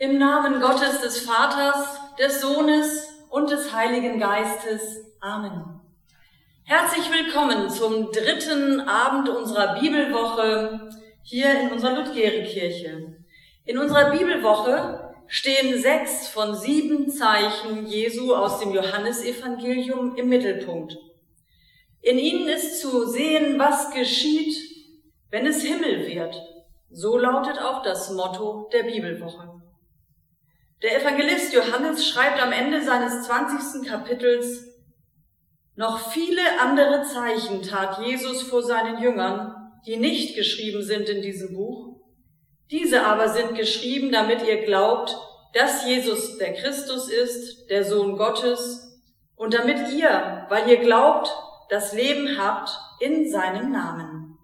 Im Namen Gottes, des Vaters, des Sohnes und des Heiligen Geistes. Amen. Herzlich willkommen zum dritten Abend unserer Bibelwoche hier in unserer Ludgerikirche. In unserer Bibelwoche stehen 6 von 7 Zeichen Jesu aus dem Johannesevangelium im Mittelpunkt. In ihnen ist zu sehen, was geschieht, wenn es Himmel wird. So lautet auch das Motto der Bibelwoche. Der Evangelist Johannes schreibt am Ende seines 20. Kapitels: Noch viele andere Zeichen tat Jesus vor seinen Jüngern, die nicht geschrieben sind in diesem Buch. Diese aber sind geschrieben, damit ihr glaubt, dass Jesus der Christus ist, der Sohn Gottes, und damit ihr, weil ihr glaubt, das Leben habt in seinem Namen.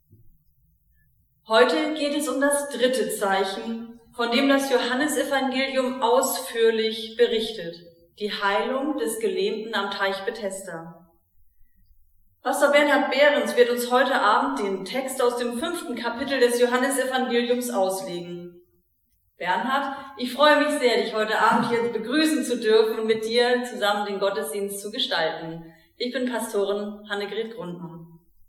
Heute geht es um das dritte Zeichen, von dem das Johannesevangelium ausführlich berichtet: die Heilung des Gelähmten am Teich Bethesda. Pastor Bernhard Behrens wird uns heute Abend den Text aus dem 5. Kapitel des Johannesevangeliums auslegen. Bernhard, ich freue mich sehr, dich heute Abend hier begrüßen zu dürfen und mit dir zusammen den Gottesdienst zu gestalten. Ich bin Pastorin Annegret Grundmann.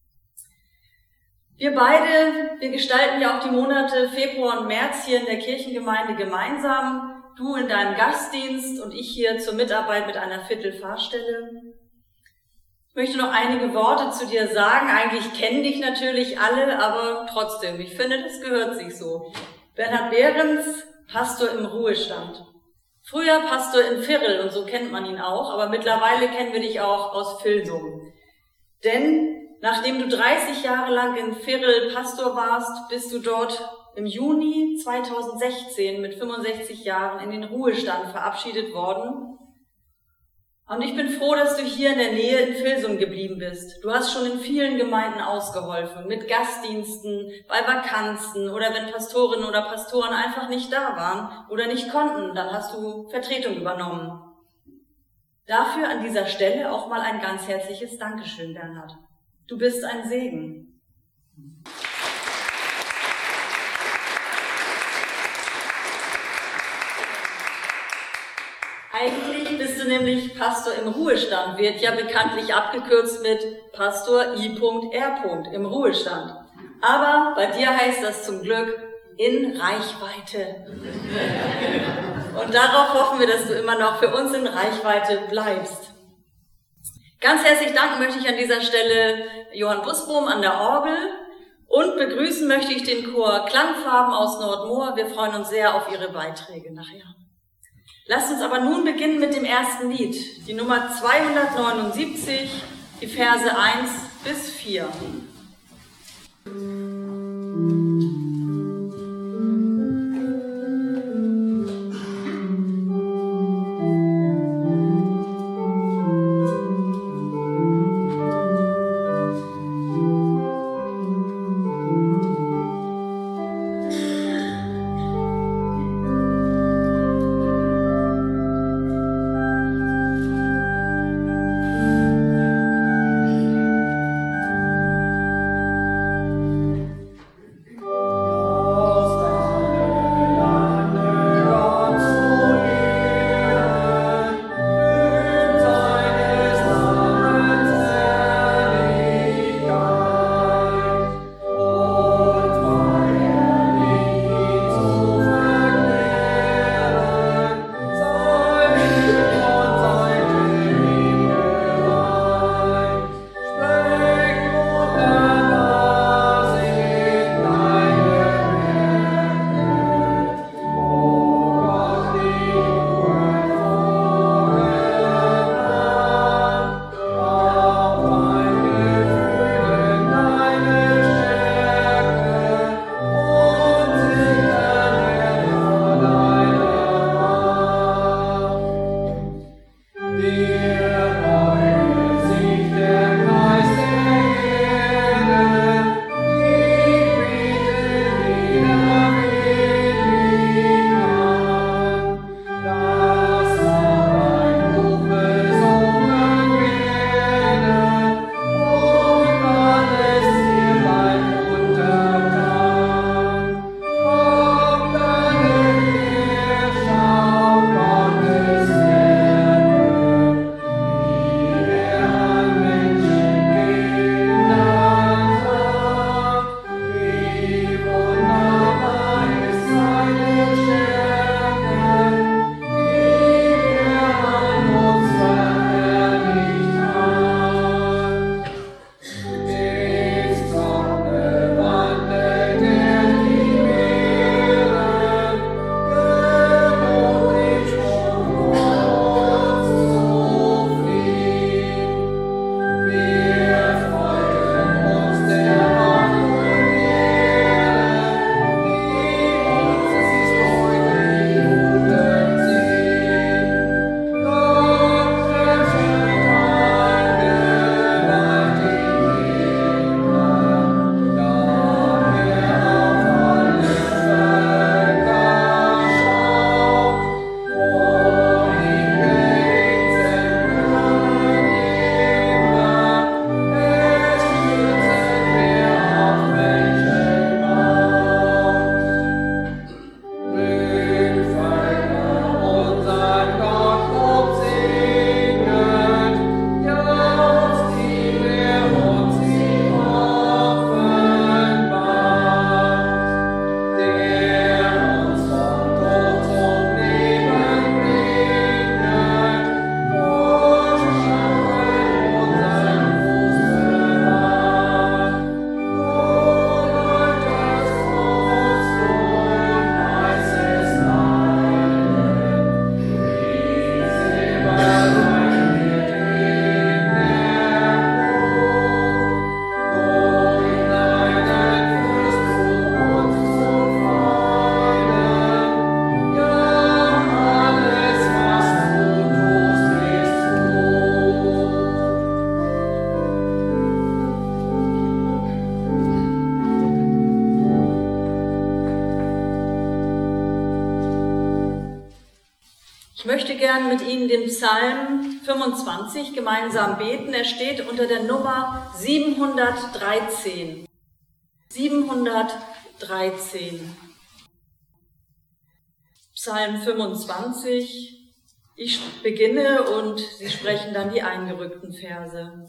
Wir gestalten ja auch die Monate Februar und März hier in der Kirchengemeinde gemeinsam. Du in deinem Gastdienst und ich hier zur Mitarbeit mit einer Viertelfahrstelle. Ich möchte noch einige Worte zu dir sagen. Eigentlich kennen dich natürlich alle, aber trotzdem, ich finde, das gehört sich so. Bernhard Behrens, Pastor im Ruhestand. Früher Pastor in Virrel, und so kennt man ihn auch, aber mittlerweile kennen wir dich auch aus Vilsum. Denn nachdem du 30 Jahre lang in Virrel Pastor warst, bist du dort im Juni 2016 mit 65 Jahren in den Ruhestand verabschiedet worden. Und ich bin froh, dass du hier in der Nähe in Vilsum geblieben bist. Du hast schon in vielen Gemeinden ausgeholfen, mit Gastdiensten, bei Vakanzen oder wenn Pastorinnen oder Pastoren einfach nicht da waren oder nicht konnten, dann hast du Vertretung übernommen. Dafür an dieser Stelle auch mal ein ganz herzliches Dankeschön, Bernhard. Du bist ein Segen. Eigentlich bist du nämlich Pastor im Ruhestand, wird ja bekanntlich abgekürzt mit Pastor I.R. im Ruhestand. Aber bei dir heißt das zum Glück in Reichweite. Und darauf hoffen wir, dass du immer noch für uns in Reichweite bleibst. Ganz herzlich danken möchte ich an dieser Stelle Johann Busbohm an der Orgel und begrüßen möchte ich den Chor Klangfarben aus Nordmoor. Wir freuen uns sehr auf ihre Beiträge nachher. Lasst uns aber nun beginnen mit dem ersten Lied, die Nummer 279, die Verse 1 bis 4. Ich möchte gern mit Ihnen den Psalm 25 gemeinsam beten. Er steht unter der Nummer 713. 713. Psalm 25. Ich beginne und Sie sprechen dann die eingerückten Verse.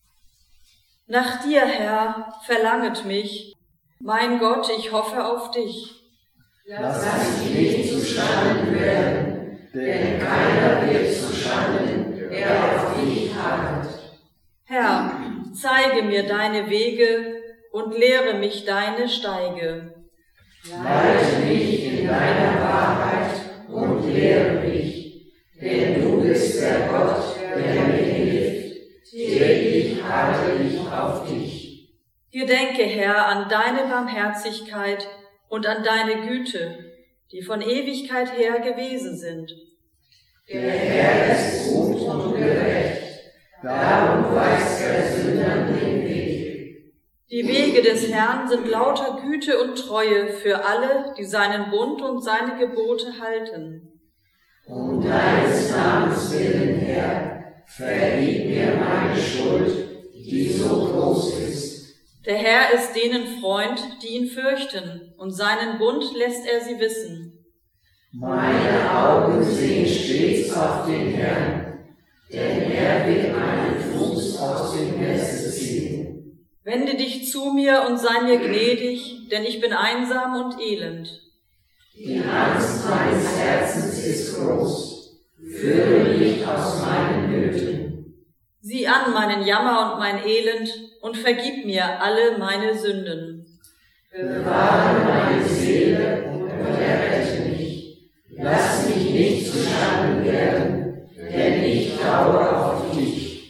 Nach dir, Herr, verlanget mich, mein Gott, ich hoffe auf dich. Lass mich nicht zu Schanden werden, denn keiner wird zu Schanden, der auf dich harrt. Herr, zeige mir deine Wege und lehre mich deine Steige. Leite mich in deiner Wahrheit und lehre mich, denn du bist der Gott, der mir hilft. Täglich harre ich auf dich. Gedenke, Herr, an deine Barmherzigkeit und an deine Güte, die von Ewigkeit her gewesen sind. Der Herr ist gut und gerecht, darum weist er Sündern den Weg. Die Wege des Herrn sind lauter Güte und Treue für alle, die seinen Bund und seine Gebote halten. Um deines Namens willen, Herr, vergib mir meine Schuld, die so groß ist. Der Herr ist denen Freund, die ihn fürchten, und seinen Bund lässt er sie wissen. Meine Augen sehen stets auf den Herrn, denn er wird meinen Fuß aus dem Netze ziehen. Wende dich zu mir und sei mir gnädig, denn ich bin einsam und elend. Die Angst meines Herzens ist groß, führe mich aus meinen Nöten. Sieh an meinen Jammer und mein Elend und vergib mir alle meine Sünden. Bewahre meine Seele und errette mich. Lass mich nicht zu Schanden werden, denn ich traue auf dich.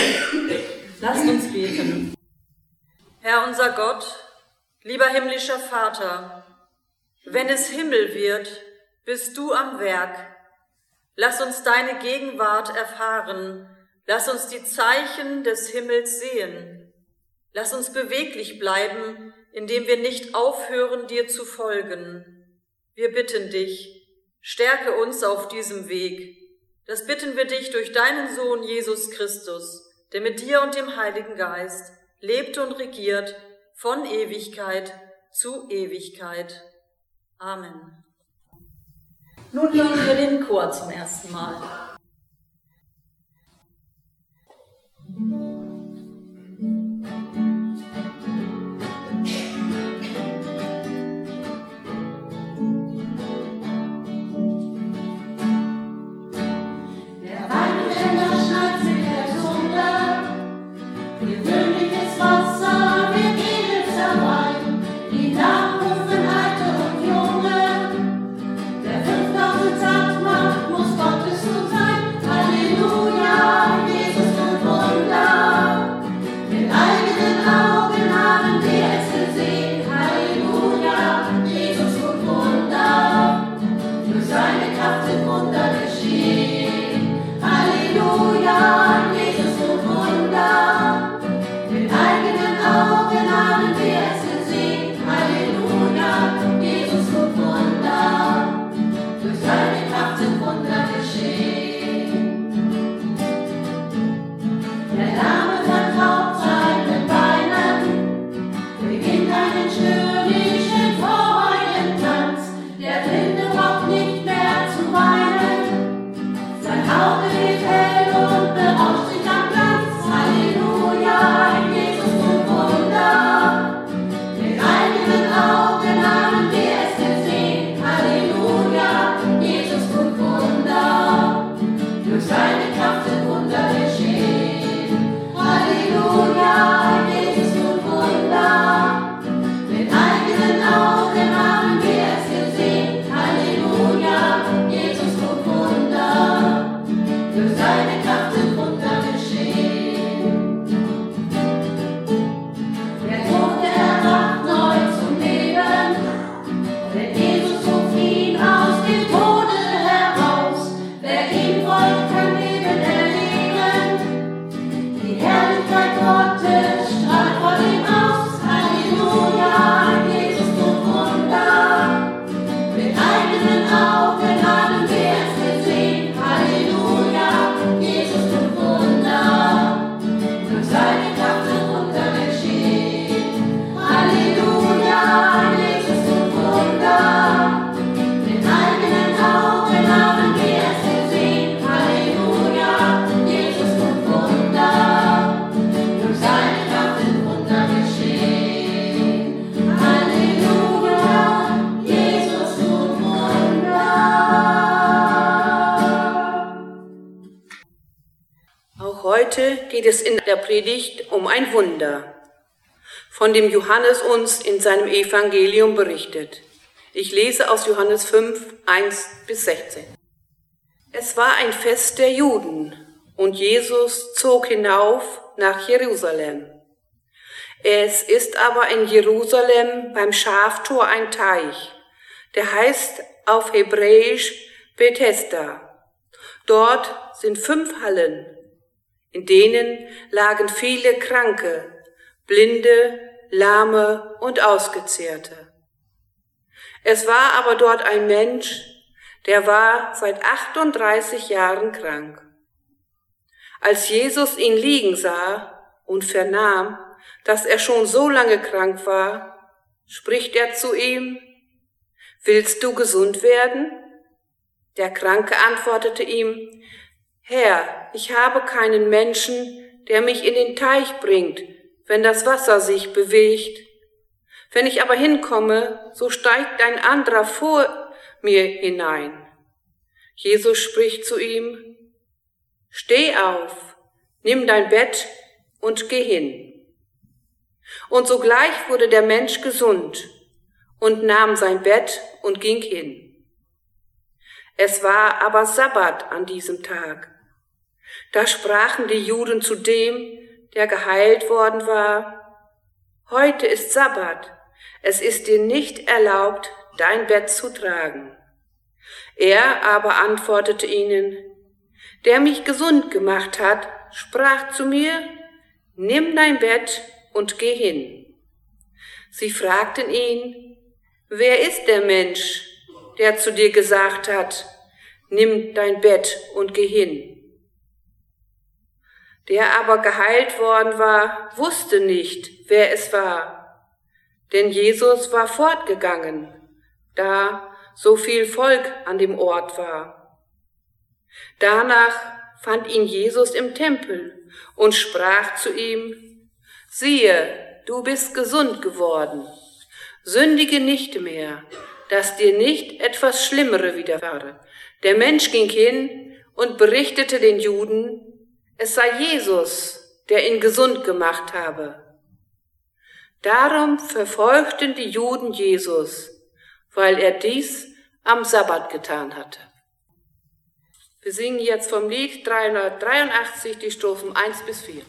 Lasst uns beten. Herr unser Gott, lieber himmlischer Vater, wenn es Himmel wird, bist du am Werk. Lass uns deine Gegenwart erfahren. Lass uns die Zeichen des Himmels sehen. Lass uns beweglich bleiben, indem wir nicht aufhören, dir zu folgen. Wir bitten dich, stärke uns auf diesem Weg. Das bitten wir dich durch deinen Sohn Jesus Christus, der mit dir und dem Heiligen Geist lebt und regiert von Ewigkeit zu Ewigkeit. Amen. Nun hören wir den Chor zum ersten Mal. Halleluja, Heute geht es in der Predigt um ein Wunder, von dem Johannes uns in seinem Evangelium berichtet. Ich lese aus Johannes 5, 1-16. Es war ein Fest der Juden und Jesus zog hinauf nach Jerusalem. Es ist aber in Jerusalem beim Schaftor ein Teich, der heißt auf Hebräisch Bethesda. Dort sind 5 Hallen, in denen lagen viele Kranke, Blinde, Lahme und Ausgezehrte. Es war aber dort ein Mensch, der war seit 38 Jahren krank. Als Jesus ihn liegen sah und vernahm, dass er schon so lange krank war, spricht er zu ihm: Willst du gesund werden? Der Kranke antwortete ihm: Herr, ich habe keinen Menschen, der mich in den Teich bringt, wenn das Wasser sich bewegt. Wenn ich aber hinkomme, so steigt ein anderer vor mir hinein. Jesus spricht zu ihm: Steh auf, nimm dein Bett und geh hin. Und sogleich wurde der Mensch gesund und nahm sein Bett und ging hin. Es war aber Sabbat an diesem Tag. Da sprachen die Juden zu dem, der geheilt worden war: Heute ist Sabbat, es ist dir nicht erlaubt, dein Bett zu tragen. Er aber antwortete ihnen: Der mich gesund gemacht hat, sprach zu mir: Nimm dein Bett und geh hin. Sie fragten ihn: Wer ist der Mensch, der zu dir gesagt hat: Nimm dein Bett und geh hin? Der aber geheilt worden war, wusste nicht, wer es war, denn Jesus war fortgegangen, da so viel Volk an dem Ort war. Danach fand ihn Jesus im Tempel und sprach zu ihm: Siehe, du bist gesund geworden, sündige nicht mehr, dass dir nicht etwas Schlimmere widerfahre. Der Mensch ging hin und berichtete den Juden, es sei Jesus, der ihn gesund gemacht habe. Darum verfolgten die Juden Jesus, weil er dies am Sabbat getan hatte. Wir singen jetzt vom Lied 383 die Strophen 1-4.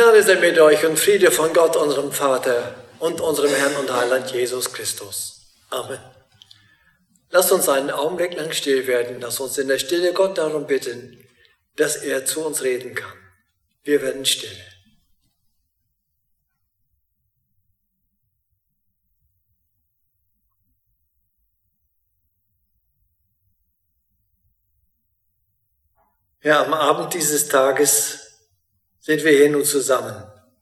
Gnade sei mit euch und Friede von Gott, unserem Vater und unserem Herrn und Heiland Jesus Christus. Amen. Lasst uns einen Augenblick lang still werden. Lasst uns in der Stille Gott darum bitten, dass er zu uns reden kann. Wir werden still. Ja, am Abend dieses Tages sind wir hier nun zusammen.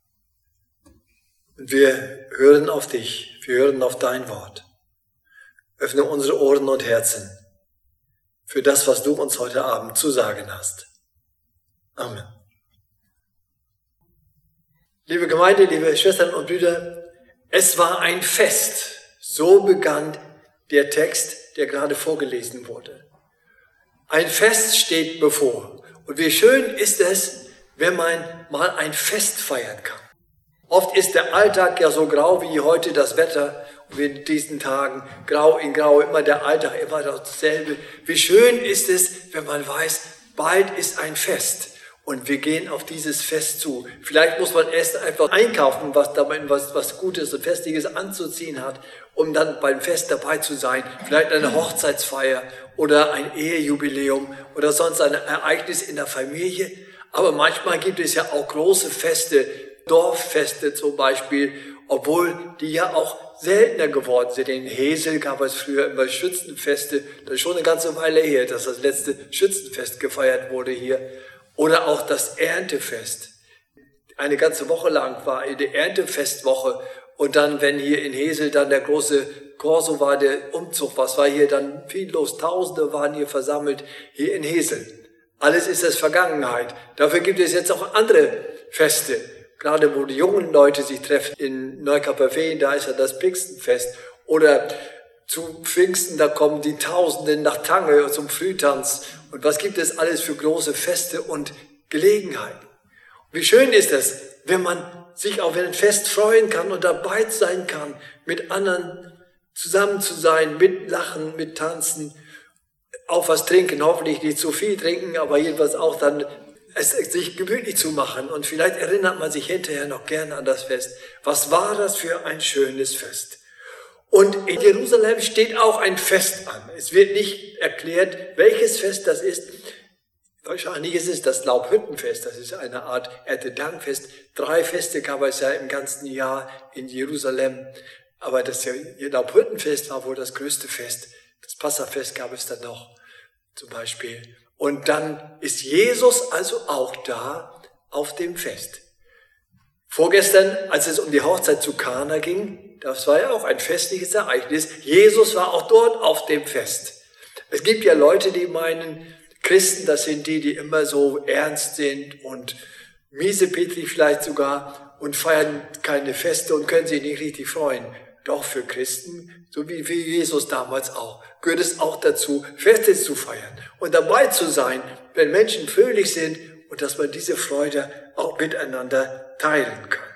Und wir hören auf dich, wir hören auf dein Wort. Öffne unsere Ohren und Herzen für das, was du uns heute Abend zu sagen hast. Amen. Liebe Gemeinde, liebe Schwestern und Brüder, es war ein Fest. So begann der Text, der gerade vorgelesen wurde. Ein Fest steht bevor. Und wie schön ist es, wenn man mal ein Fest feiern kann. Oft ist der Alltag ja so grau wie heute das Wetter. Und in diesen Tagen grau in grau, immer der Alltag, immer dasselbe. Wie schön ist es, wenn man weiß, bald ist ein Fest. Und wir gehen auf dieses Fest zu. Vielleicht muss man erst einfach einkaufen, was Gutes und Festiges anzuziehen hat, um dann beim Fest dabei zu sein. Vielleicht eine Hochzeitsfeier oder ein Ehejubiläum oder sonst ein Ereignis in der Familie. Aber manchmal gibt es ja auch große Feste, Dorffeste zum Beispiel, obwohl die ja auch seltener geworden sind. In Hesel gab es früher immer Schützenfeste. Das ist schon eine ganze Weile her, dass das letzte Schützenfest gefeiert wurde hier. Oder auch das Erntefest. Eine ganze Woche lang war die Erntefestwoche. Und dann, wenn hier in Hesel dann der große Corso war, der Umzug, was war hier dann viel los? Tausende waren hier versammelt, hier in Hesel. Alles ist das Vergangenheit. Dafür gibt es jetzt auch andere Feste. Gerade wo die jungen Leute sich treffen in Neukaperveen, da ist ja das Pfingstenfest. Oder zu Pfingsten, da kommen die Tausenden nach Tange zum Frühtanz. Und was gibt es alles für große Feste und Gelegenheiten? Und wie schön ist es, wenn man sich auf ein Fest freuen kann und dabei sein kann, mit anderen zusammen zu sein, mit Lachen, mit Tanzen, auch was trinken, hoffentlich nicht zu viel trinken, aber jedenfalls auch dann es sich gemütlich zu machen. Und vielleicht erinnert man sich hinterher noch gerne an das Fest. Was war das für ein schönes Fest? Und in Jerusalem steht auch ein Fest an. Es wird nicht erklärt, welches Fest das ist. Wahrscheinlich ist es das Laubhüttenfest. Das ist eine Art Erntedankfest. 3 Feste gab es ja im ganzen Jahr in Jerusalem. Aber das Laubhüttenfest war wohl das größte Fest. Das Passafest gab es dann noch zum Beispiel. Und dann ist Jesus also auch da auf dem Fest. Vorgestern, als es um die Hochzeit zu Kana ging, das war ja auch ein festliches Ereignis. Jesus war auch dort auf dem Fest. Es gibt ja Leute, die meinen, Christen, das sind die immer so ernst sind und miesepetrig vielleicht sogar und feiern keine Feste und können sich nicht richtig freuen. Doch für Christen, so wie für Jesus damals auch, gehört es auch dazu, Feste zu feiern und dabei zu sein, wenn Menschen fröhlich sind und dass man diese Freude auch miteinander teilen kann.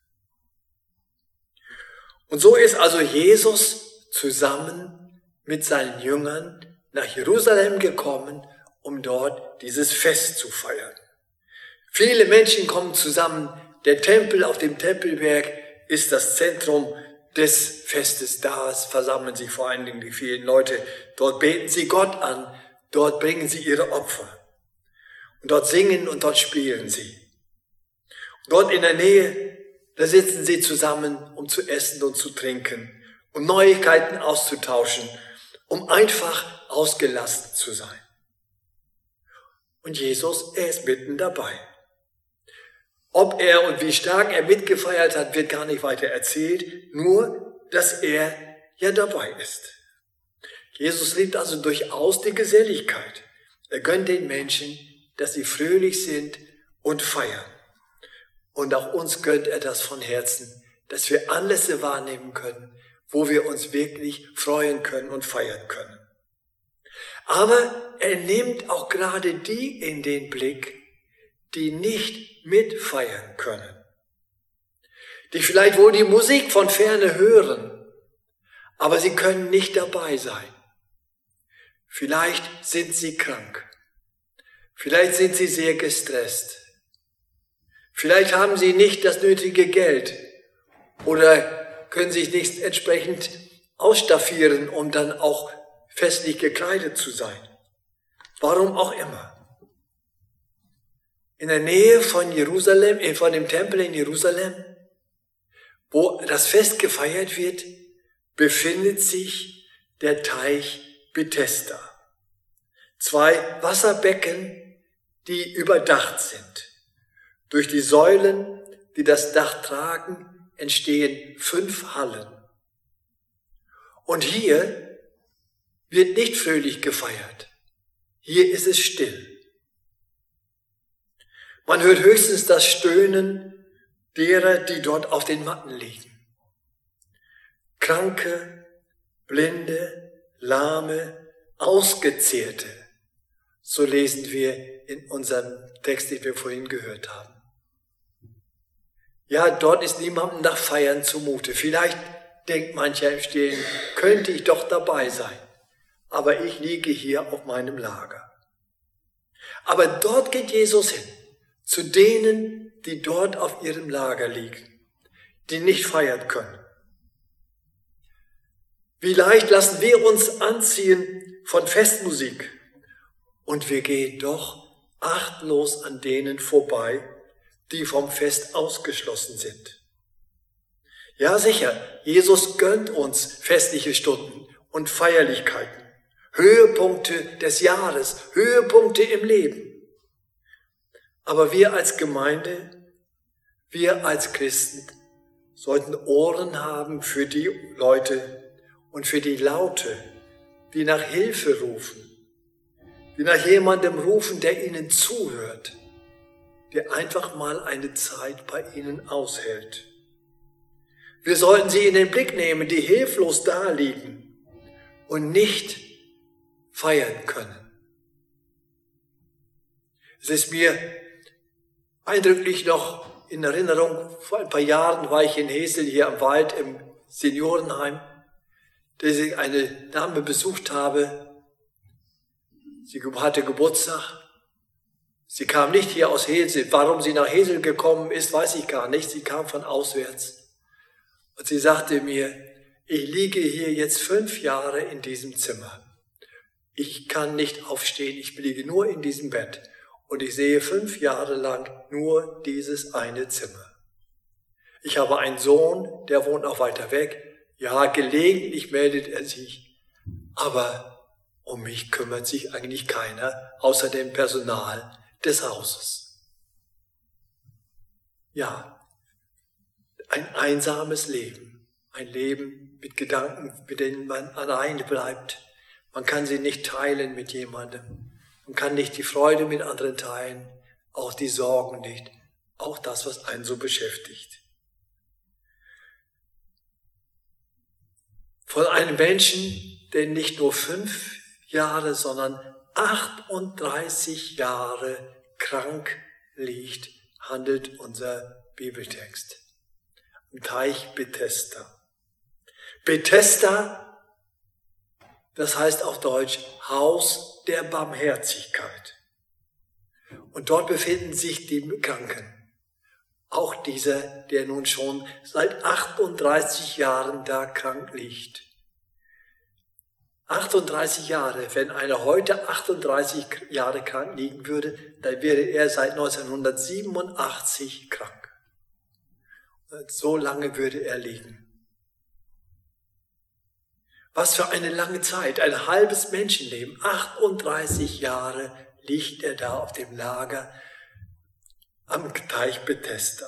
Und so ist also Jesus zusammen mit seinen Jüngern nach Jerusalem gekommen, um dort dieses Fest zu feiern. Viele Menschen kommen zusammen. Der Tempel auf dem Tempelberg ist das Zentrum des Festes. Da versammeln sich vor allen Dingen die vielen Leute. Dort beten sie Gott an. Dort bringen sie ihre Opfer. Und dort singen und dort spielen sie. Und dort in der Nähe, da sitzen sie zusammen, um zu essen und zu trinken, um Neuigkeiten auszutauschen, um einfach ausgelassen zu sein. Und Jesus, er ist mitten dabei. Ob er und wie stark er mitgefeiert hat, wird gar nicht weiter erzählt, nur, dass er ja dabei ist. Jesus liebt also durchaus die Geselligkeit. Er gönnt den Menschen, dass sie fröhlich sind und feiern. Und auch uns gönnt er das von Herzen, dass wir Anlässe wahrnehmen können, wo wir uns wirklich freuen können und feiern können. Aber er nimmt auch gerade die in den Blick, die nicht mitfeiern können. Die vielleicht wohl die Musik von ferne hören, aber sie können nicht dabei sein. Vielleicht sind sie krank. Vielleicht sind sie sehr gestresst. Vielleicht haben sie nicht das nötige Geld oder können sich nicht entsprechend ausstaffieren, um dann auch festlich gekleidet zu sein. Warum auch immer. In der Nähe von Jerusalem, von dem Tempel in Jerusalem, wo das Fest gefeiert wird, befindet sich der Teich Bethesda. 2 Wasserbecken, die überdacht sind. Durch die Säulen, die das Dach tragen, entstehen 5 Hallen. Und hier wird nicht fröhlich gefeiert. Hier ist es still. Man hört höchstens das Stöhnen derer, die dort auf den Matten liegen. Kranke, Blinde, Lahme, Ausgezehrte. So lesen wir in unserem Text, den wir vorhin gehört haben. Ja, dort ist niemandem nach Feiern zumute. Vielleicht denkt mancher im Stillen, könnte ich doch dabei sein. Aber ich liege hier auf meinem Lager. Aber dort geht Jesus hin. Zu denen, die dort auf ihrem Lager liegen, die nicht feiern können. Wie leicht lassen wir uns anziehen von Festmusik und wir gehen doch achtlos an denen vorbei, die vom Fest ausgeschlossen sind. Ja sicher, Jesus gönnt uns festliche Stunden und Feierlichkeiten, Höhepunkte des Jahres, Höhepunkte im Leben. Aber wir als Gemeinde, wir als Christen sollten Ohren haben für die Leute und für die Laute, die nach Hilfe rufen, die nach jemandem rufen, der ihnen zuhört, der einfach mal eine Zeit bei ihnen aushält. Wir sollten sie in den Blick nehmen, die hilflos daliegen und nicht feiern können. Es ist mir eindrücklich noch in Erinnerung, vor ein paar Jahren war ich in Hesel hier am Wald im Seniorenheim, dass ich eine Dame besucht habe. Sie hatte Geburtstag. Sie kam nicht hier aus Hesel. Warum sie nach Hesel gekommen ist, weiß ich gar nicht. Sie kam von auswärts. Und sie sagte mir, ich liege hier jetzt 5 Jahre in diesem Zimmer. Ich kann nicht aufstehen, ich liege nur in diesem Bett. Und ich sehe 5 Jahre lang nur dieses eine Zimmer. Ich habe einen Sohn, der wohnt auch weiter weg. Ja, gelegentlich meldet er sich. Aber um mich kümmert sich eigentlich keiner, außer dem Personal des Hauses. Ja, ein einsames Leben. Ein Leben mit Gedanken, mit denen man alleine bleibt. Man kann sie nicht teilen mit jemandem. Man kann nicht die Freude mit anderen teilen, auch die Sorgen nicht, auch das, was einen so beschäftigt. Von einem Menschen, der nicht nur 5 Jahre, sondern 38 Jahre krank liegt, handelt unser Bibeltext. Im Teich Bethesda. Bethesda, das heißt auf Deutsch Haus der Barmherzigkeit. Und dort befinden sich die Kranken. Auch dieser, der nun schon seit 38 Jahren da krank liegt. 38 Jahre, wenn einer heute 38 Jahre krank liegen würde, dann wäre er seit 1987 krank. So lange würde er liegen. Was für eine lange Zeit, ein halbes Menschenleben, 38 Jahre liegt er da auf dem Lager am Teich Bethesda.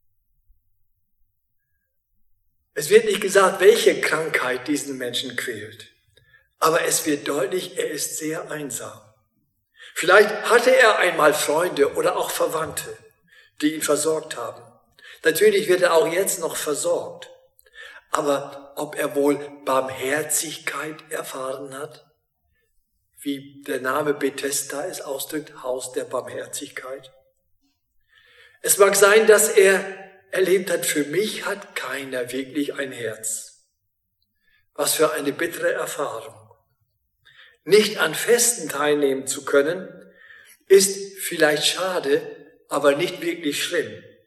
Es wird nicht gesagt, welche Krankheit diesen Menschen quält, aber es wird deutlich, er ist sehr einsam. Vielleicht hatte er einmal Freunde oder auch Verwandte, die ihn versorgt haben. Natürlich wird er auch jetzt noch versorgt. Aber ob er wohl Barmherzigkeit erfahren hat, wie der Name Bethesda es ausdrückt, Haus der Barmherzigkeit. Es mag sein, dass er erlebt hat, für mich hat keiner wirklich ein Herz. Was für eine bittere Erfahrung. Nicht an Festen teilnehmen zu können, ist vielleicht schade, aber nicht wirklich schlimm.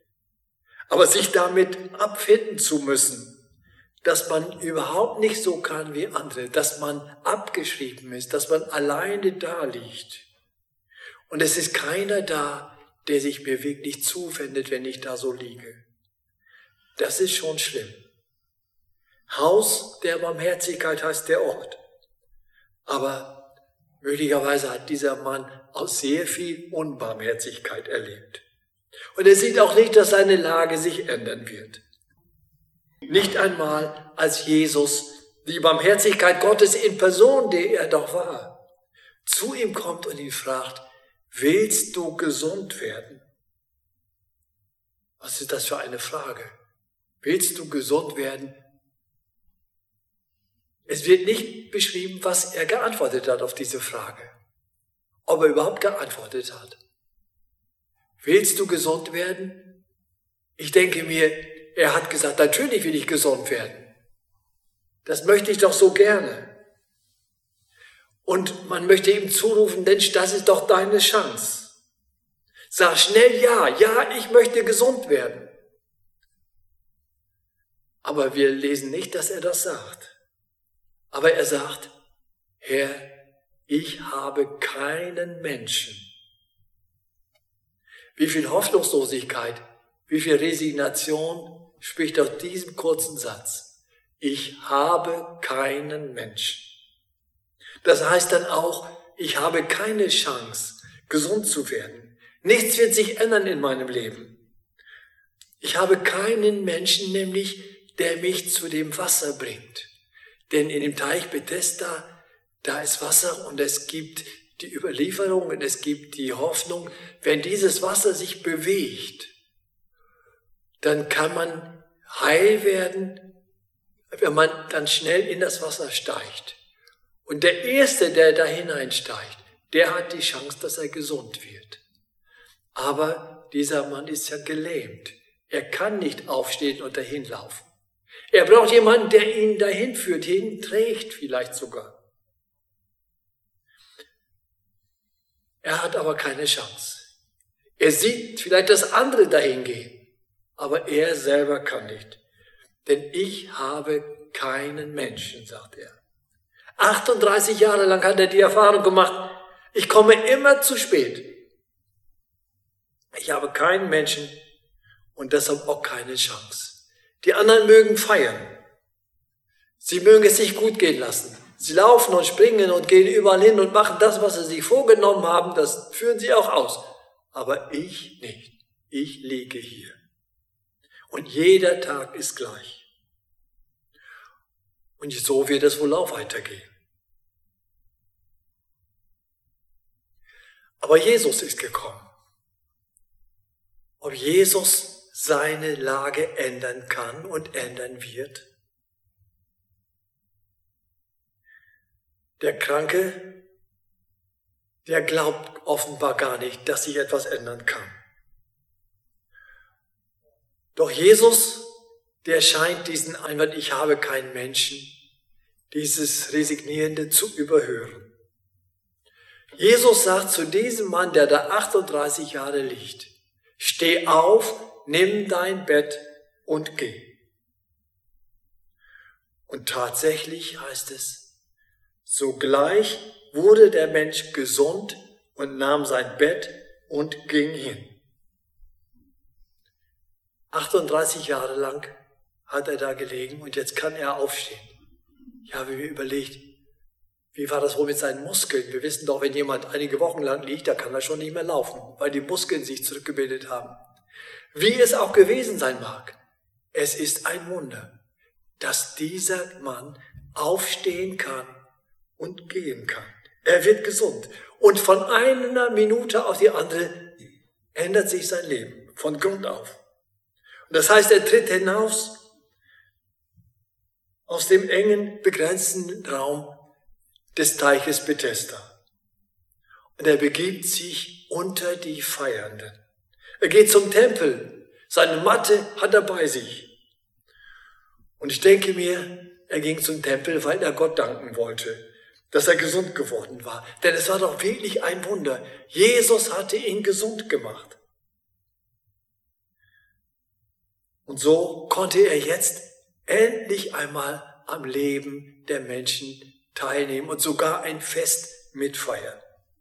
Aber sich damit abfinden zu müssen, dass man überhaupt nicht so kann wie andere, dass man abgeschrieben ist, dass man alleine da liegt. Und es ist keiner da, der sich mir wirklich zuwendet, wenn ich da so liege. Das ist schon schlimm. Haus der Barmherzigkeit heißt der Ort. Aber möglicherweise hat dieser Mann auch sehr viel Unbarmherzigkeit erlebt. Und er sieht auch nicht, dass seine Lage sich ändern wird. Nicht einmal als Jesus, die Barmherzigkeit Gottes in Person, der er doch war, zu ihm kommt und ihn fragt, willst du gesund werden? Was ist das für eine Frage? Willst du gesund werden? Es wird nicht beschrieben, was er geantwortet hat auf diese Frage. Ob er überhaupt geantwortet hat. Willst du gesund werden? Ich denke mir, er hat gesagt, natürlich will ich gesund werden. Das möchte ich doch so gerne. Und man möchte ihm zurufen, Mensch, das ist doch deine Chance. Sag schnell ja, ich möchte gesund werden. Aber wir lesen nicht, dass er das sagt. Aber er sagt, Herr, ich habe keinen Menschen. Wie viel Hoffnungslosigkeit, wie viel Resignation spricht aus diesem kurzen Satz. Ich habe keinen Menschen. Das heißt dann auch, ich habe keine Chance, gesund zu werden. Nichts wird sich ändern in meinem Leben. Ich habe keinen Menschen, nämlich, der mich zu dem Wasser bringt. Denn in dem Teich Bethesda, da ist Wasser und es gibt die Überlieferung und es gibt die Hoffnung, wenn dieses Wasser sich bewegt, dann kann man heil werden, wenn man dann schnell in das Wasser steigt. Und der Erste, der da hineinsteigt, der hat die Chance, dass er gesund wird. Aber dieser Mann ist ja gelähmt. Er kann nicht aufstehen und dahin laufen. Er braucht jemanden, der ihn dahin führt, hinträgt vielleicht sogar. Er hat aber keine Chance. Er sieht vielleicht, dass andere dahin gehen, aber er selber kann nicht. Denn ich habe keinen Menschen, sagt er. 38 Jahre lang hat er die Erfahrung gemacht, ich komme immer zu spät. Ich habe keinen Menschen und deshalb auch keine Chance. Die anderen mögen feiern. Sie mögen es sich gut gehen lassen. Sie laufen und springen und gehen überall hin und machen das, was sie sich vorgenommen haben, das führen sie auch aus. Aber ich nicht. Ich liege hier. Und jeder Tag ist gleich. Und so wird es wohl auch weitergehen. Aber Jesus ist gekommen. Ob Jesus seine Lage ändern kann und ändern wird? Der Kranke, der glaubt offenbar gar nicht, dass sich etwas ändern kann. Doch Jesus, der scheint diesen Einwand, ich habe keinen Menschen, dieses Resignierende zu überhören. Jesus sagt zu diesem Mann, der da 38 Jahre liegt, steh auf, nimm dein Bett und geh. Und tatsächlich heißt es, sogleich wurde der Mensch gesund und nahm sein Bett und ging hin. 38 Jahre lang hat er da gelegen und jetzt kann er aufstehen. Ich habe mir überlegt, wie war das wohl mit seinen Muskeln? Wir wissen doch, wenn jemand einige Wochen lang liegt, da kann er schon nicht mehr laufen, weil die Muskeln sich zurückgebildet haben. Wie es auch gewesen sein mag, es ist ein Wunder, dass dieser Mann aufstehen kann und gehen kann. Er wird gesund. Und von einer Minute auf die andere ändert sich sein Leben, von Grund auf. Und das heißt, er tritt hinaus aus dem engen, begrenzten Raum des Teiches Bethesda. Und er begibt sich unter die Feiernden. Er geht zum Tempel. Seine Matte hat er bei sich. Und ich denke mir, er ging zum Tempel, weil er Gott danken wollte, dass er gesund geworden war. Denn es war doch wirklich ein Wunder. Jesus hatte ihn gesund gemacht. Und so konnte er jetzt endlich einmal am Leben der Menschen teilnehmen und sogar ein Fest mitfeiern.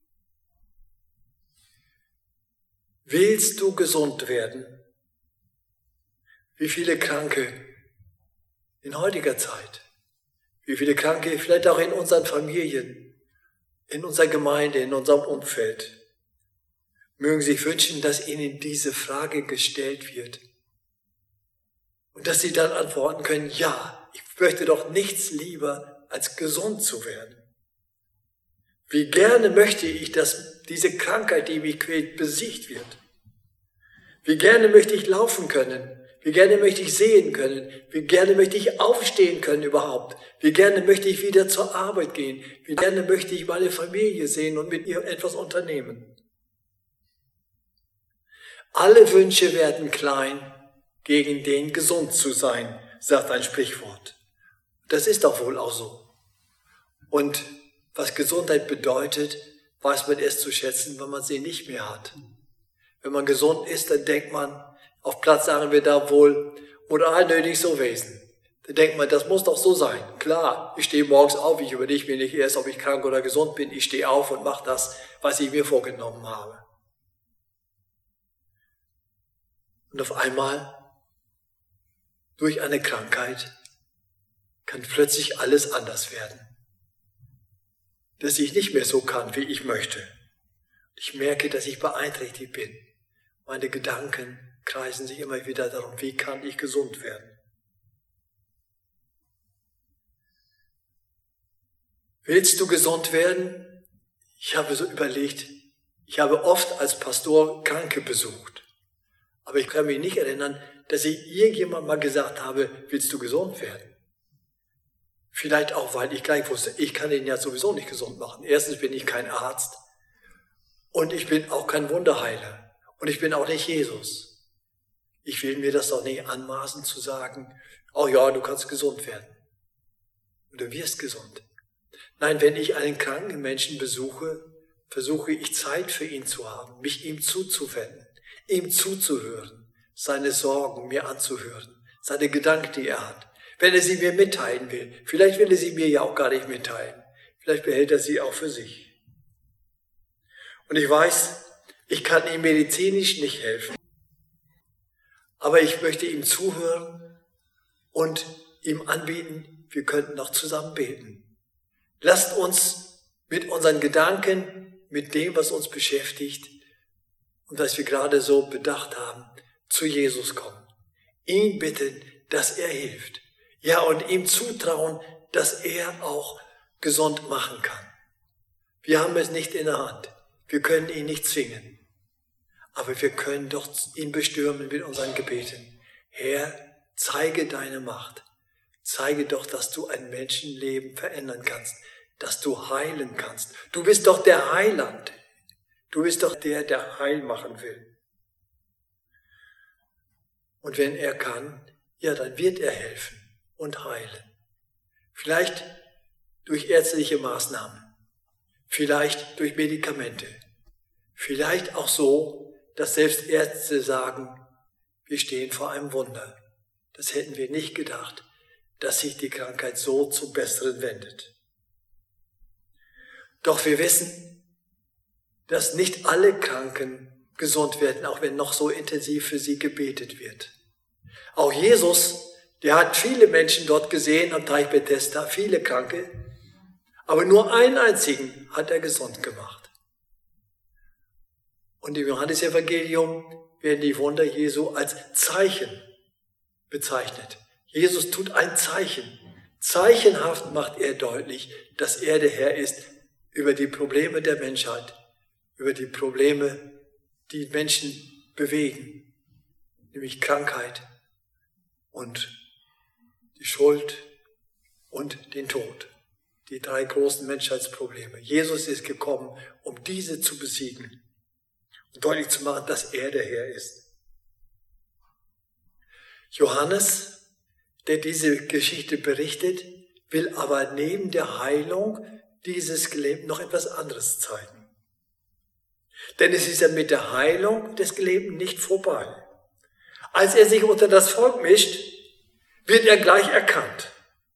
Willst du gesund werden? Wie viele Kranke in heutiger Zeit, wie viele Kranke vielleicht auch in unseren Familien, in unserer Gemeinde, in unserem Umfeld, mögen sich wünschen, dass ihnen diese Frage gestellt wird und dass sie dann antworten können, ja, ich möchte doch nichts lieber, als gesund zu werden. Wie gerne möchte ich, dass diese Krankheit, die mich quält, besiegt wird. Wie gerne möchte ich laufen können. Wie gerne möchte ich sehen können. Wie gerne möchte ich aufstehen können überhaupt. Wie gerne möchte ich wieder zur Arbeit gehen. Wie gerne möchte ich meine Familie sehen und mit ihr etwas unternehmen. Alle Wünsche werden klein, gegen den gesund zu sein, sagt ein Sprichwort. Das ist doch wohl auch so. Und was Gesundheit bedeutet, weiß man erst zu schätzen, wenn man sie nicht mehr hat. Wenn man gesund ist, dann denkt man, auf Platz sagen wir da wohl, moralnötig so wesen. Dann denkt man, das muss doch so sein. Klar, ich stehe morgens auf, ich überlege mir nicht erst, ob ich krank oder gesund bin. Ich stehe auf und mache das, was ich mir vorgenommen habe. Und auf einmal, durch eine Krankheit, kann plötzlich alles anders werden. Dass ich nicht mehr so kann, wie ich möchte. Ich merke, dass ich beeinträchtigt bin. Meine Gedanken kreisen sich immer wieder darum, wie kann ich gesund werden. Willst du gesund werden? Ich habe so überlegt, ich habe oft als Pastor Kranke besucht. Aber ich kann mich nicht erinnern, dass ich irgendjemand mal gesagt habe, willst du gesund werden? Vielleicht auch, weil ich gleich wusste, ich kann ihn ja sowieso nicht gesund machen. Erstens bin ich kein Arzt und ich bin auch kein Wunderheiler und ich bin auch nicht Jesus. Ich will mir das doch nicht anmaßen zu sagen, oh ja, du kannst gesund werden. Und du wirst gesund. Nein, wenn ich einen kranken Menschen besuche, versuche ich Zeit für ihn zu haben, mich ihm zuzuwenden, ihm zuzuhören, seine Sorgen mir anzuhören, seine Gedanken, die er hat. Wenn er sie mir mitteilen will, vielleicht will er sie mir ja auch gar nicht mitteilen, vielleicht behält er sie auch für sich. Und ich weiß, ich kann ihm medizinisch nicht helfen, aber ich möchte ihm zuhören und ihm anbieten, wir könnten noch zusammen beten. Lasst uns mit unseren Gedanken, mit dem, was uns beschäftigt und was wir gerade so bedacht haben, zu Jesus kommen. Ihn bitten, dass er hilft. Ja, und ihm zutrauen, dass er auch gesund machen kann. Wir haben es nicht in der Hand. Wir können ihn nicht zwingen. Aber wir können doch ihn bestürmen mit unseren Gebeten. Herr, zeige deine Macht. Zeige doch, dass du ein Menschenleben verändern kannst, dass du heilen kannst. Du bist doch der Heiland. Du bist doch der Heil machen will. Und wenn er kann, ja, dann wird er helfen und heilen. Vielleicht durch ärztliche Maßnahmen, vielleicht durch Medikamente, vielleicht auch so, dass selbst Ärzte sagen, wir stehen vor einem Wunder. Das hätten wir nicht gedacht, dass sich die Krankheit so zum Besseren wendet. Doch wir wissen, dass nicht alle Kranken gesund werden, auch wenn noch so intensiv für sie gebetet wird. Auch Jesus, der hat viele Menschen dort gesehen am Teich Bethesda, viele Kranke, aber nur einen einzigen hat er gesund gemacht. Und im Johannesevangelium werden die Wunder Jesu als Zeichen bezeichnet. Jesus tut ein Zeichen. Zeichenhaft macht er deutlich, dass er der Herr ist über die Probleme der Menschheit, über die Probleme, die Menschen bewegen, nämlich Krankheit und die Schuld und den Tod. Die 3 großen Menschheitsprobleme. Jesus ist gekommen, um diese zu besiegen und deutlich zu machen, dass er der Herr ist. Johannes, der diese Geschichte berichtet, will aber neben der Heilung dieses Gelähmten noch etwas anderes zeigen. Denn es ist ja mit der Heilung des Gelähmten nicht vorbei. Als er sich unter das Volk mischt, wird er gleich erkannt.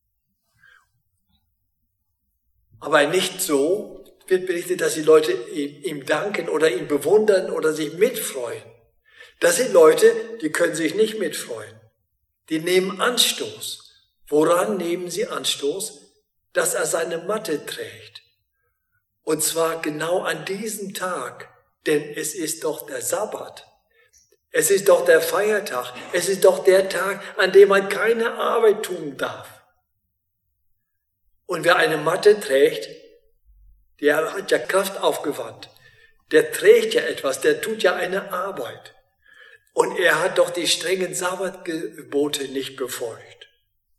Aber nicht so wird berichtet, dass die Leute ihm danken oder ihn bewundern oder sich mitfreuen. Das sind Leute, die können sich nicht mitfreuen. Die nehmen Anstoß. Woran nehmen sie Anstoß? Dass er seine Matte trägt. Und zwar genau an diesem Tag, denn es ist doch der Sabbat. Es ist doch der Feiertag. Es ist doch der Tag, an dem man keine Arbeit tun darf. Und wer eine Matte trägt, der hat ja Kraft aufgewandt. Der trägt ja etwas, der tut ja eine Arbeit. Und er hat doch die strengen Sabbatgebote nicht befolgt.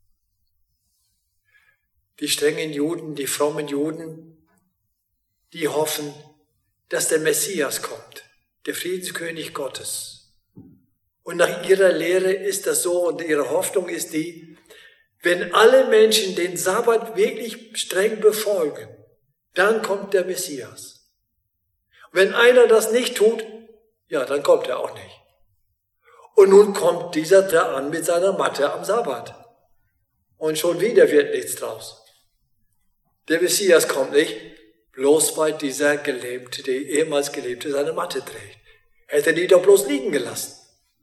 Die strengen Juden, die frommen Juden, die hoffen, dass der Messias kommt, der Friedenskönig Gottes. Und nach ihrer Lehre ist das so und ihre Hoffnung ist die, wenn alle Menschen den Sabbat wirklich streng befolgen, dann kommt der Messias. Wenn einer das nicht tut, ja, dann kommt er auch nicht. Und nun kommt dieser da an mit seiner Matte am Sabbat. Und schon wieder wird nichts draus. Der Messias kommt nicht, bloß weil dieser Gelähmte, der ehemals Gelähmte, seine Matte trägt. Hätte die doch bloß liegen gelassen.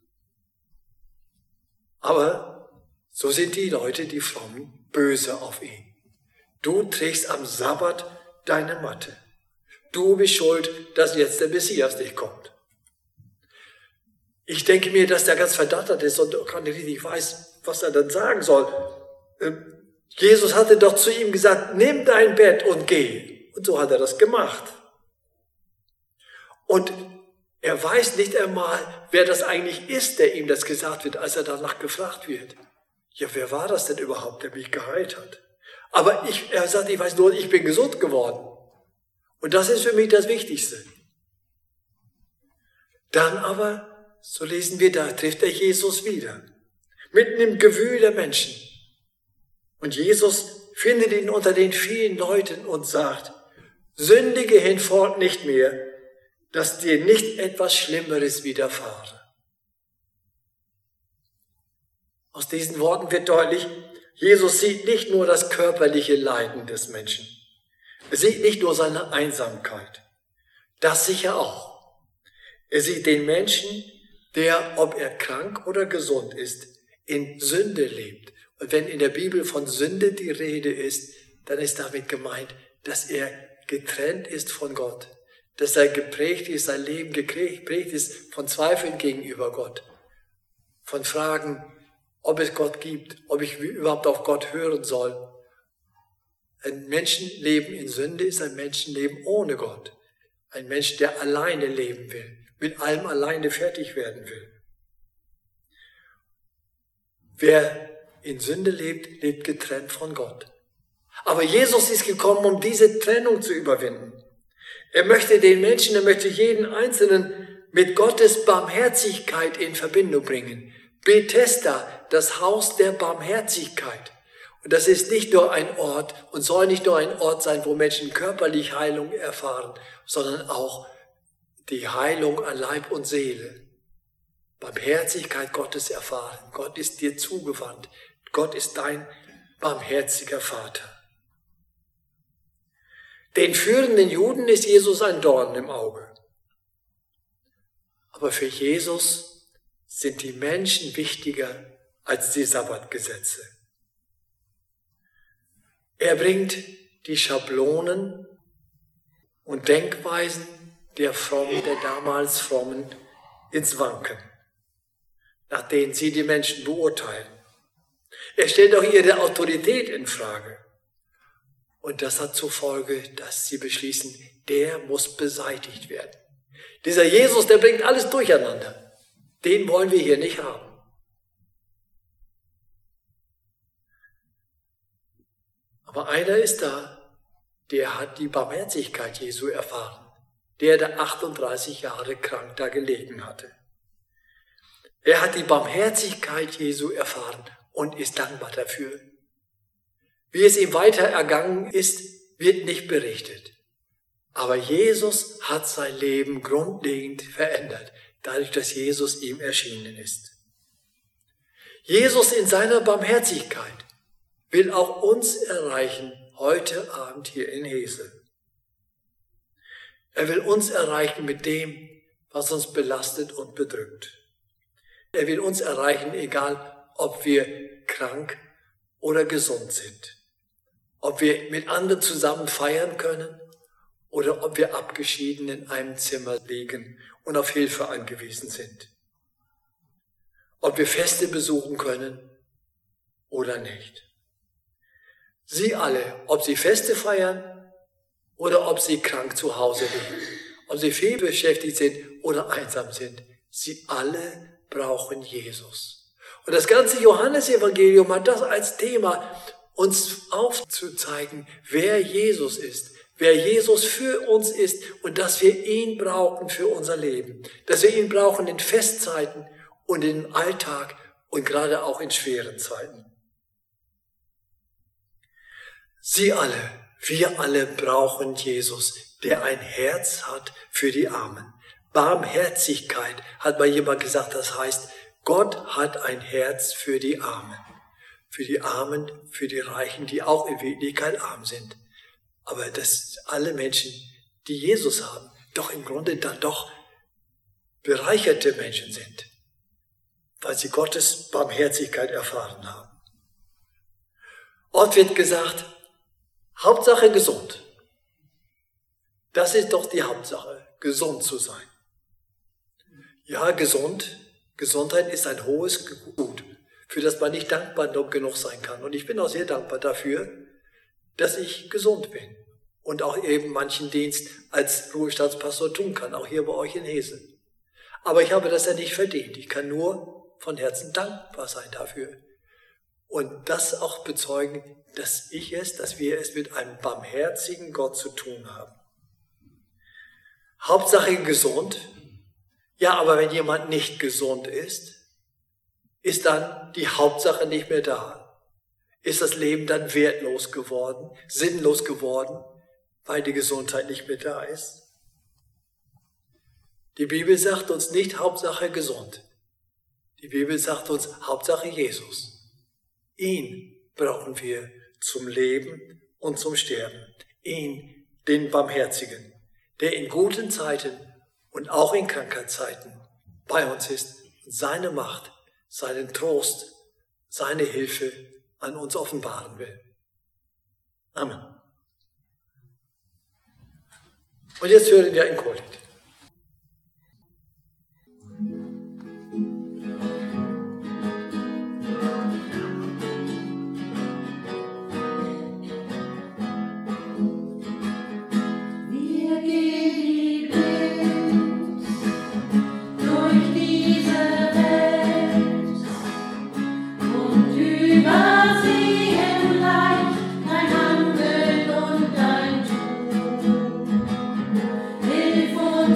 Aber so sind die Leute, die Frommen, böse auf ihn. Du trägst am Sabbat deine Matte. Du bist schuld, dass jetzt der Messias nicht kommt. Ich denke mir, dass der ganz verdattert ist und gar nicht richtig weiß, was er dann sagen soll. Jesus hatte doch zu ihm gesagt, nimm dein Bett und geh. Und so hat er das gemacht. Und er weiß nicht einmal, wer das eigentlich ist, der ihm das gesagt wird, als er danach gefragt wird. Ja, wer war das denn überhaupt, der mich geheilt hat? Aber er sagt, ich weiß nur, ich bin gesund geworden. Und das ist für mich das Wichtigste. Dann aber, so lesen wir, da trifft er Jesus wieder. Mitten im Gewühl der Menschen. Und Jesus findet ihn unter den vielen Leuten und sagt, sündige hinfort nicht mehr, dass dir nicht etwas Schlimmeres widerfahre. Aus diesen Worten wird deutlich, Jesus sieht nicht nur das körperliche Leiden des Menschen. Er sieht nicht nur seine Einsamkeit. Das sicher auch. Er sieht den Menschen, der, ob er krank oder gesund ist, in Sünde lebt. Und wenn in der Bibel von Sünde die Rede ist, dann ist damit gemeint, dass er getrennt ist von Gott. Dass er geprägt ist, sein Leben geprägt ist von Zweifeln gegenüber Gott. Von Fragen, ob es Gott gibt, ob ich überhaupt auf Gott hören soll. Ein Menschenleben in Sünde ist ein Menschenleben ohne Gott. Ein Mensch, der alleine leben will, mit allem alleine fertig werden will. Wer in Sünde lebt, lebt getrennt von Gott. Aber Jesus ist gekommen, um diese Trennung zu überwinden. Er möchte den Menschen, er möchte jeden Einzelnen mit Gottes Barmherzigkeit in Verbindung bringen. Bethesda, das Haus der Barmherzigkeit. Und das ist nicht nur ein Ort und soll nicht nur ein Ort sein, wo Menschen körperlich Heilung erfahren, sondern auch die Heilung an Leib und Seele. Barmherzigkeit Gottes erfahren. Gott ist dir zugewandt. Gott ist dein barmherziger Vater. Den führenden Juden ist Jesus ein Dorn im Auge. Aber für Jesus sind die Menschen wichtiger als die Sabbatgesetze. Er bringt die Schablonen und Denkweisen der damals Frommen ins Wanken, nach denen sie die Menschen beurteilen. Er stellt auch ihre Autorität in Frage. Und das hat zur Folge, dass sie beschließen, der muss beseitigt werden. Dieser Jesus, der bringt alles durcheinander. Den wollen wir hier nicht haben. Aber einer ist da, der hat die Barmherzigkeit Jesu erfahren. Der 38 Jahre krank da gelegen hatte. Er hat die Barmherzigkeit Jesu erfahren und ist dankbar dafür. Wie es ihm weiter ergangen ist, wird nicht berichtet. Aber Jesus hat sein Leben grundlegend verändert, dadurch, dass Jesus ihm erschienen ist. Jesus in seiner Barmherzigkeit will auch uns erreichen, heute Abend hier in Hesel. Er will uns erreichen mit dem, was uns belastet und bedrückt. Er will uns erreichen, egal ob wir krank oder gesund sind. Ob wir mit anderen zusammen feiern können oder ob wir abgeschieden in einem Zimmer liegen und auf Hilfe angewiesen sind. Ob wir Feste besuchen können oder nicht. Sie alle, ob sie Feste feiern oder ob sie krank zu Hause liegen, ob sie viel beschäftigt sind oder einsam sind, sie alle brauchen Jesus. Und das ganze Johannesevangelium hat das als Thema, uns aufzuzeigen, wer Jesus ist, wer Jesus für uns ist und dass wir ihn brauchen für unser Leben, dass wir ihn brauchen in Festzeiten und im Alltag und gerade auch in schweren Zeiten. Sie alle, wir alle brauchen Jesus, der ein Herz hat für die Armen. Barmherzigkeit, hat mal jemand gesagt, das heißt, Gott hat ein Herz für die Armen. Für die Armen, für die Reichen, die auch in Wirklichkeit arm sind. Aber dass alle Menschen, die Jesus haben, doch im Grunde dann doch bereicherte Menschen sind, weil sie Gottes Barmherzigkeit erfahren haben. Oft wird gesagt, Hauptsache gesund. Das ist doch die Hauptsache, gesund zu sein. Ja, Gesundheit ist ein hohes Gut, für das man nicht dankbar genug sein kann. Und ich bin auch sehr dankbar dafür, dass ich gesund bin und auch eben manchen Dienst als Ruhestandspastor tun kann, auch hier bei euch in Hesel. Aber ich habe das ja nicht verdient. Ich kann nur von Herzen dankbar sein dafür. Und das auch bezeugen, dass wir es mit einem barmherzigen Gott zu tun haben. Hauptsache gesund. Ja, aber wenn jemand nicht gesund ist dann die Hauptsache nicht mehr da. Ist das Leben dann wertlos geworden, sinnlos geworden, weil die Gesundheit nicht mehr da ist? Die Bibel sagt uns nicht Hauptsache gesund. Die Bibel sagt uns Hauptsache Jesus. Ihn brauchen wir zum Leben und zum Sterben. Ihn, den Barmherzigen, der in guten Zeiten und auch in Krankheitszeiten bei uns ist und seine Macht, seinen Trost, seine Hilfe an uns offenbaren will. Amen. Und jetzt hören wir ein Chorlied. Hilf uns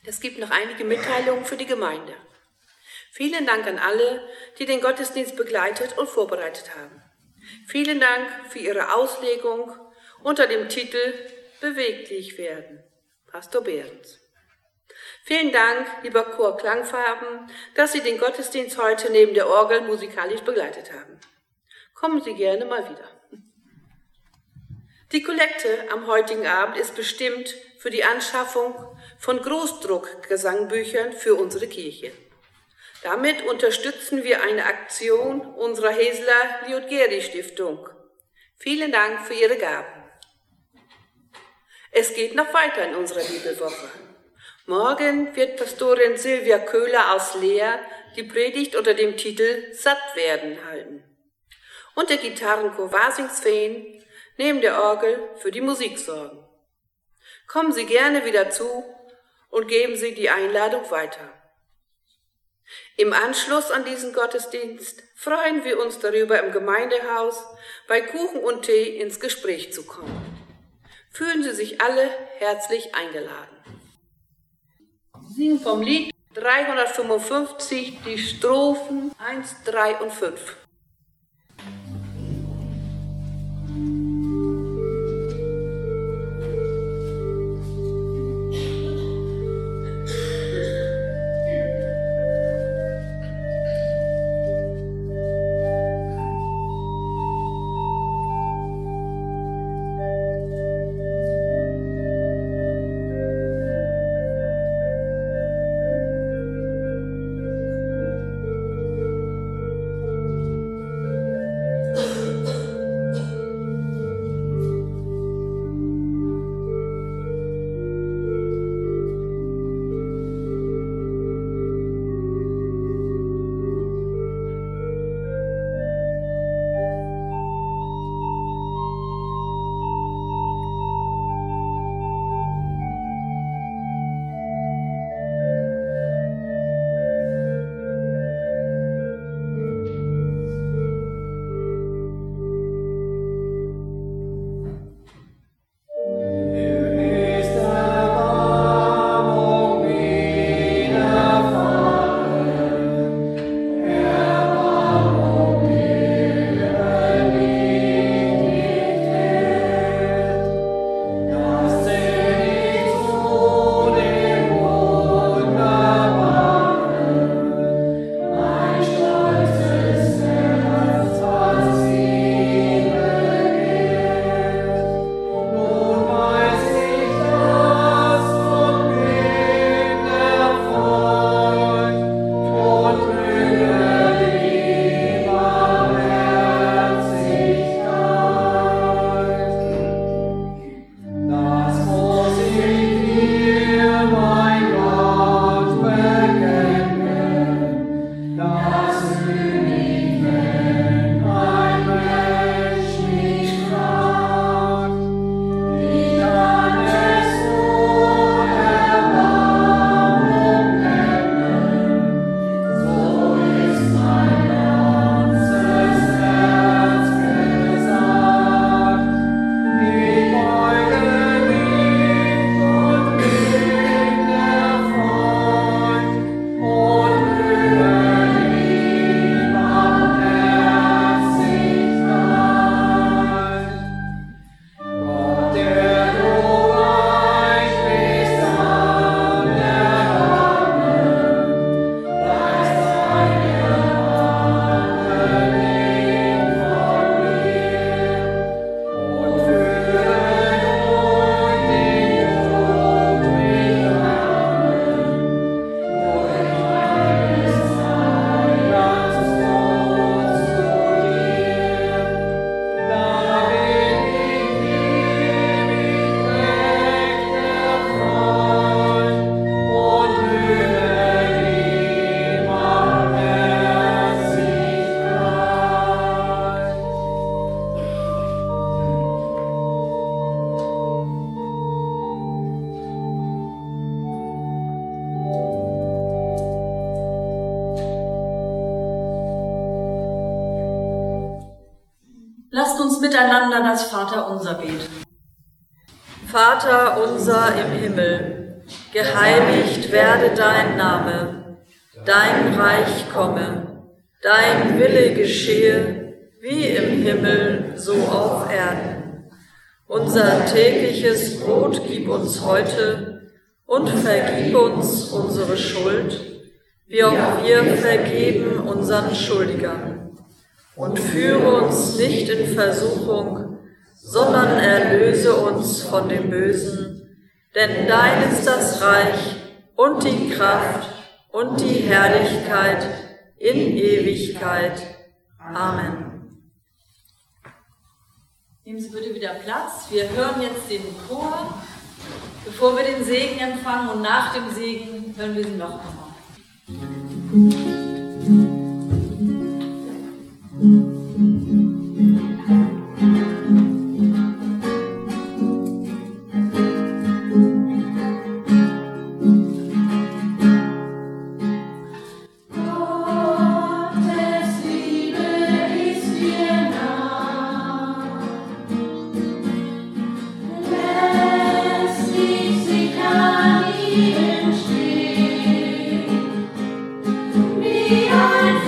Es gibt noch einige Mitteilungen für die Gemeinde. Vielen Dank an alle, die den Gottesdienst begleitet und vorbereitet haben. Vielen Dank für Ihre Auslegung unter dem Titel Beweglich werden, Pastor Behrens. Vielen Dank, lieber Chor Klangfarben, dass Sie den Gottesdienst heute neben der Orgel musikalisch begleitet haben. Kommen Sie gerne mal wieder. Die Kollekte am heutigen Abend ist bestimmt für die Anschaffung von Großdruck-Gesangbüchern für unsere Kirche. Damit unterstützen wir eine Aktion unserer Hesler Liudgeri Stiftung. Vielen Dank für Ihre Gaben. Es geht noch weiter in unserer Bibelwoche. Morgen wird Pastorin Silvia Köhler aus Leer die Predigt unter dem Titel Satt werden halten. Und der Gitarrenchor Wasingsveen neben der Orgel für die Musik sorgen. Kommen Sie gerne wieder zu und geben Sie die Einladung weiter. Im Anschluss an diesen Gottesdienst freuen wir uns darüber, im Gemeindehaus bei Kuchen und Tee ins Gespräch zu kommen. Fühlen Sie sich alle herzlich eingeladen. Sie singen vom Lied 355 die Strophen 1, 3 und 5. Lasst uns miteinander das Vaterunser beten. Vater unser im Himmel, geheiligt werde dein Name, dein Reich komme, dein Wille geschehe, wie im Himmel, so auf Erden. Unser tägliches Brot gib uns heute und vergib uns unsere Schuld, wie auch wir vergeben unseren Schuldigern. Und führe uns nicht in Versuchung, sondern erlöse uns von dem Bösen. Denn dein ist das Reich und die Kraft und die Herrlichkeit in Ewigkeit. Amen. Nehmen Sie bitte wieder Platz. Wir hören jetzt den Chor, bevor wir den Segen empfangen, und nach dem Segen hören wir ihn noch einmal. Wie ein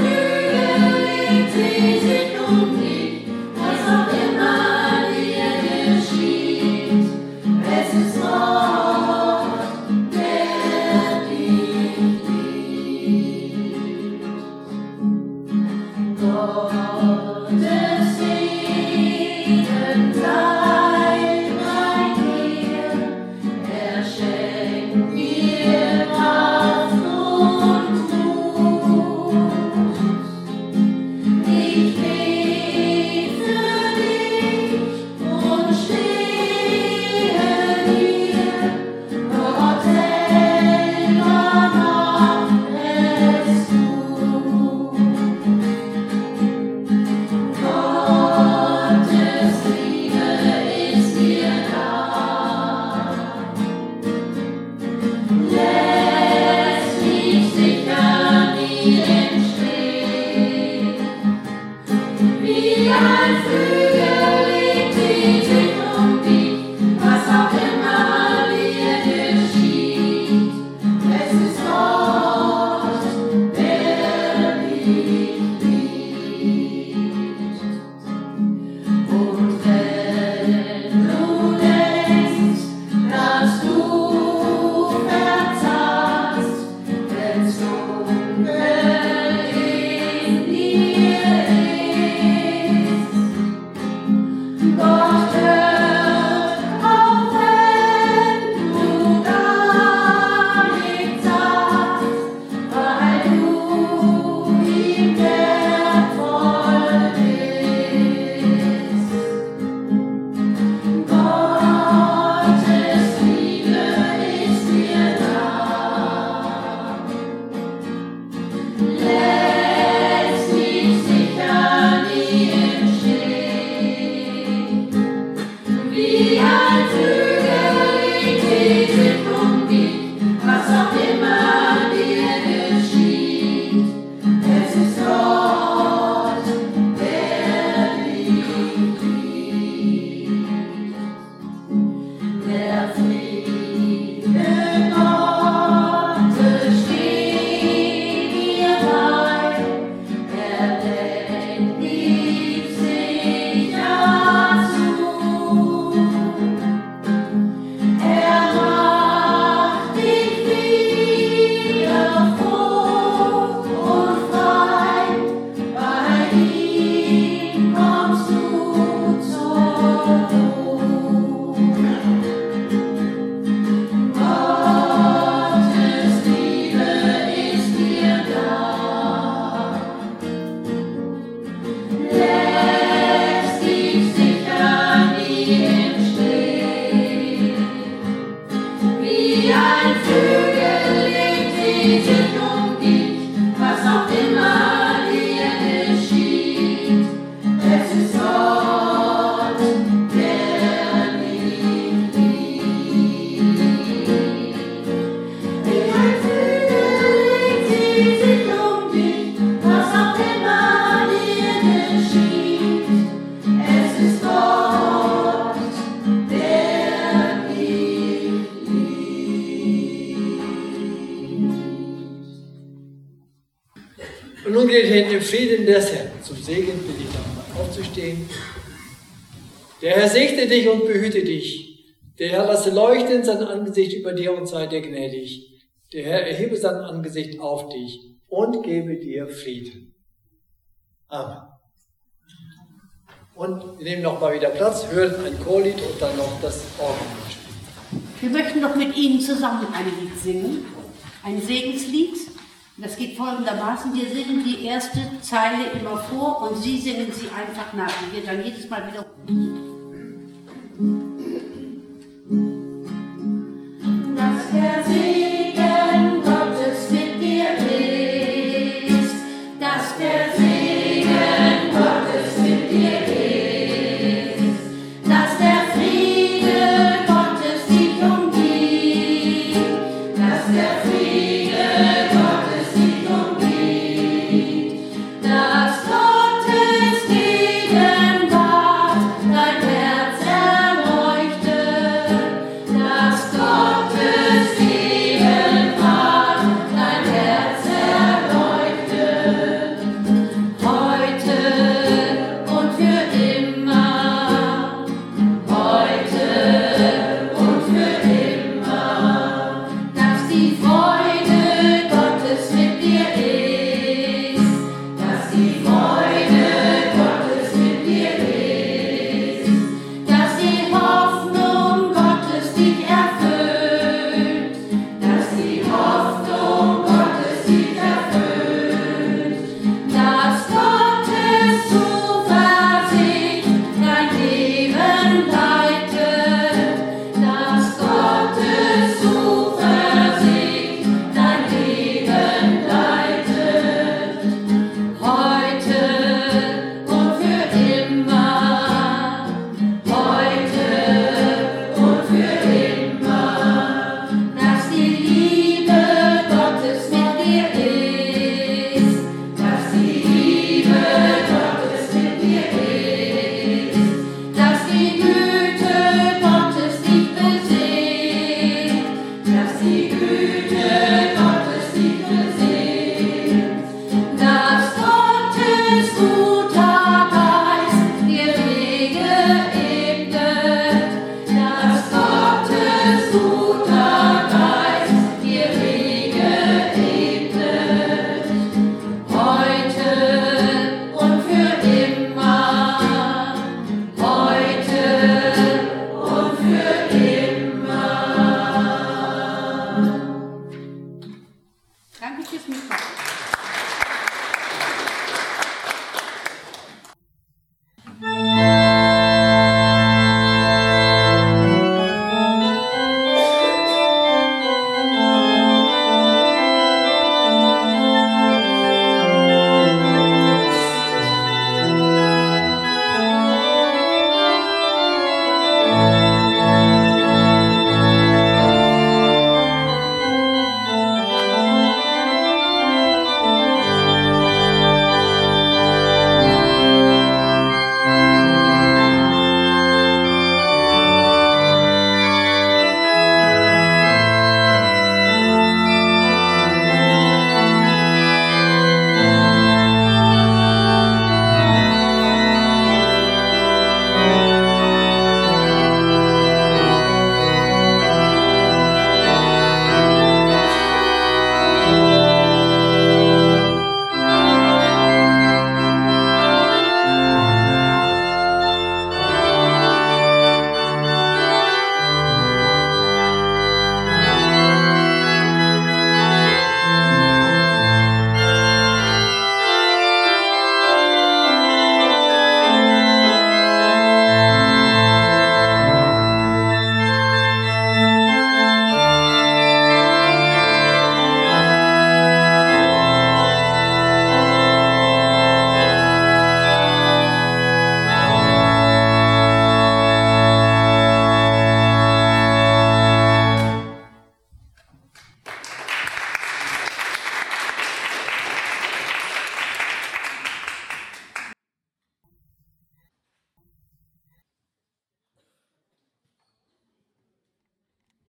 nun geht hin im Frieden des Herrn. Zum Segen bitte ich nochmal aufzustehen. Der Herr segne dich und behüte dich. Der Herr lasse leuchten sein Angesicht über dir und sei dir gnädig. Der Herr erhebe sein Angesicht auf dich und gebe dir Frieden. Amen. Und wir nehmen nochmal wieder Platz, hören ein Chorlied und dann noch das Orgelspiel. Wir möchten noch mit Ihnen zusammen ein Lied singen, ein Segenslied. Das geht folgendermaßen, wir singen die erste Zeile immer vor und Sie singen sie einfach nach. Und wir dann jedes Mal wieder.